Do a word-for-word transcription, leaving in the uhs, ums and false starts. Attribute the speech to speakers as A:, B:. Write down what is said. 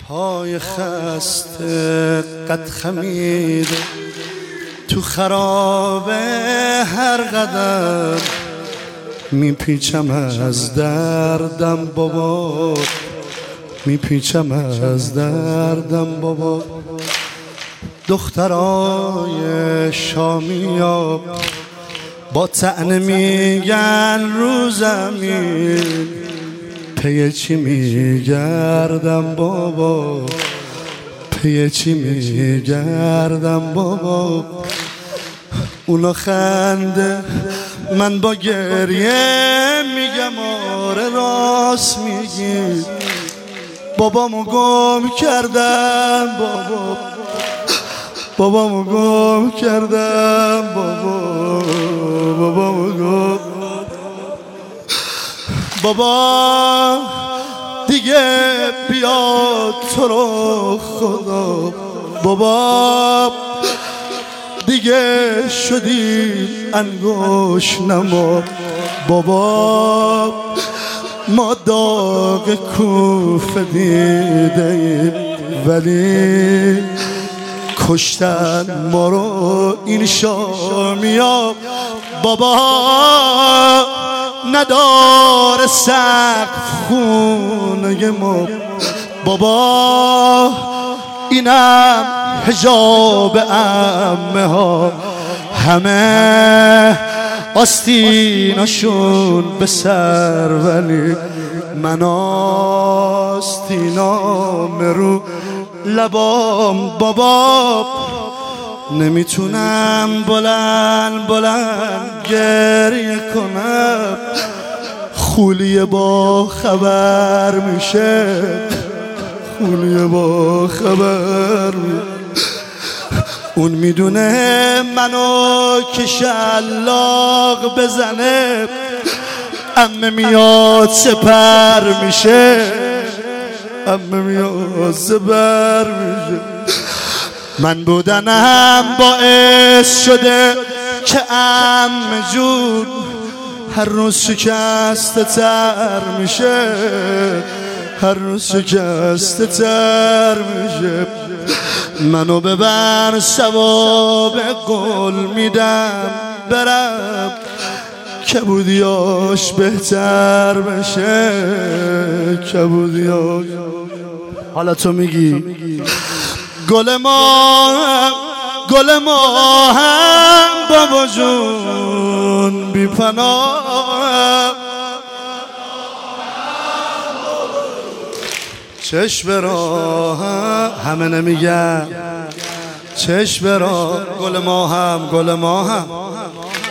A: پای خسته قد خمیده تو خرابه هر قدم میپیچم از دردم بابا، میپیچم از دردم بابا. دخترای شامیاب با طعنه میگن رو زمین، پی چی میگردم بابا، پی چی میگردم بابا. اونا خنده من با گریه میگم آره راست میگی، بابامو گم کردم بابا، بابامو گم کردم بابا، بابامو گم. بابا دیگه بیاد تو رو خدا، بابا دیگه شدی انگوش نما، بابا ما داغ کوفه دیده ایم ولی کشتن ما رو این شامیا. بابا نداره سقف خونه ما، بابا اینم حجاب عمه ها، همه آستیناشون به سر ولی من آستینام رو لبام. بابا نمیتونم بلند بلند گریه کنم، خولیه با خبر میشه، خولیه با خبر میشه. اون میدونه منو که شلاق بزنه عمه میاد سپر میشه، عمه میاد سپر میشه. من بودنم باعث شده که عمه جون هر روز شکسته تر میشه، هر روز شکسته تر میشه. منو ببر ثواب گل میدم برم، کبودیاش بهتر بشه، کبودیاش. حالا تو میگی گل ما هم، گل ما هم بابا جون بی پناه، چشم راه همه نمیگن، چشم راه گل ما هم، گل ما هم